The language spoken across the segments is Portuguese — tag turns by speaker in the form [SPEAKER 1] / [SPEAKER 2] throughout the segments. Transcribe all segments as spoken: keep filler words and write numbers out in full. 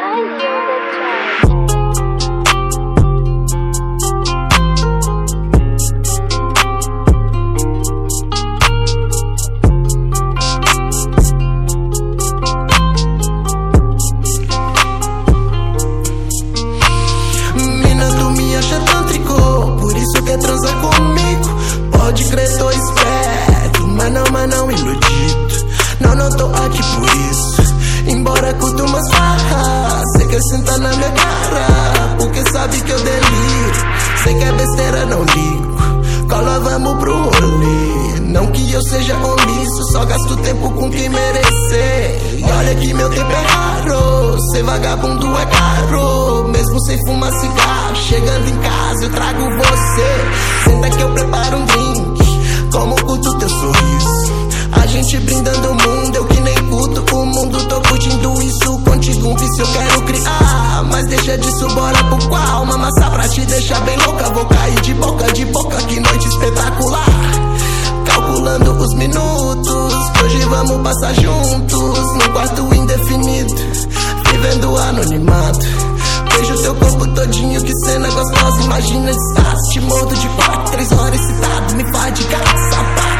[SPEAKER 1] Pode crer, tô esperto, mas não, mas não iludido. Não, não tô aqui por isso. Embora curto umas farras, cê quer sentar na minha cara, porque sabe que eu deliro. Cê quer besteira, não ligo. Cola, vamos pro rolê. Não que eu seja omisso, só gasto tempo com quem merecer. E olha que meu tempo é raro, ser vagabundo é caro. Mesmo sem fumar cigarro, chegando em casa eu trago você. Senta que eu preparo um drink, como curto teu sorriso. A gente brindando o mundo, eu que nem curto o mundo, tô curtindo isso. Contigo um vício eu quero criar, mas deixa disso, bora pro qual. Uma massa pra te deixar bem louca, vou cair de boca, de boca, que noite espetacular. Calculando os minutos, que hoje vamos passar juntos, num quarto indefinido, vivendo anonimato. Vejo teu corpo todinho, que cena gostosa, imagina estás. Te mordo de quatro, três horas excitado, me faz de gato, sapato.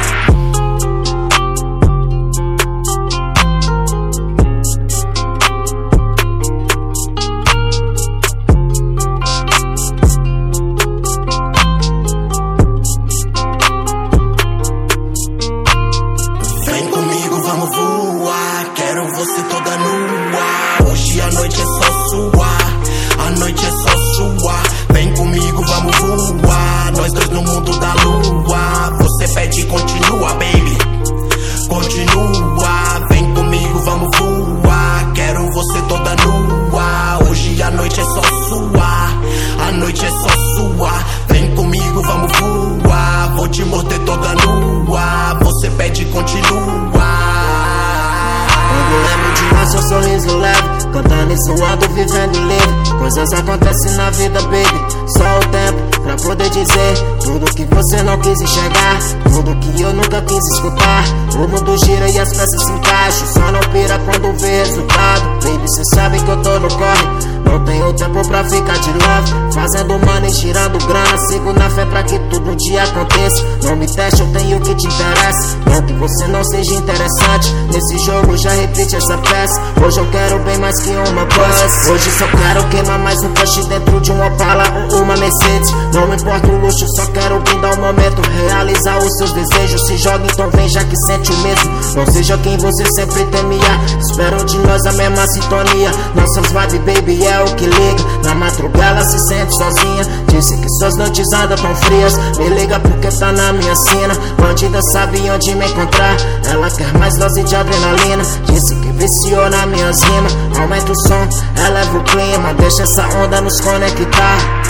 [SPEAKER 1] Vamos voar, quero você toda nua. Hoje a noite é só sua, a noite é só sua. Vem comigo, vamos voar, nós dois no mundo da lua. Você pede e continua, baby, continua. Vem comigo, vamos voar, quero você toda nua. Hoje a noite é só sua, a noite é só sua. Vem comigo, vamos voar, vou te morder toda nua. Você pede e continua.
[SPEAKER 2] Quando lembro de nós, seu sorriso leve, cantando e suando, vivendo livre. Coisas acontecem na vida, baby, só o tempo pra poder dizer tudo que você não quis enxergar, tudo que eu nunca quis escutar. O mundo gira e as peças se encaixam, só não pira quando vê resultado. Baby, cê sabe que eu tô no corre, não tenho tempo pra ficar de love, fazendo money, girando grana. Sigo na fé pra que tudo um dia aconteça. Não me teste, eu tenho o que te interessa, não que você não seja interessante. Nesse jogo já repite essa peça, hoje eu quero bem mais que uma buzz. Hoje só quero queimar mais um push dentro de um Opala ou uma Mercedes. Não me importa o luxo, só quero brindar o momento, realizar os seus desejos. Se joga, então vem, já que sente o mesmo. Não seja quem você sempre temia, espero de nós a mesma sintonia. Nossas vibes, baby, é o que liga. Na madrugada ela se sente sozinha, disse que suas noites andam tão frias. Me liga porque tá na minha sina, bandida sabe onde me encontrar. Ela quer mais dose de adrenalina, disse que viciou nas minhas rimas. Aumenta o som, eleva o clima, deixa essa onda nos conectar.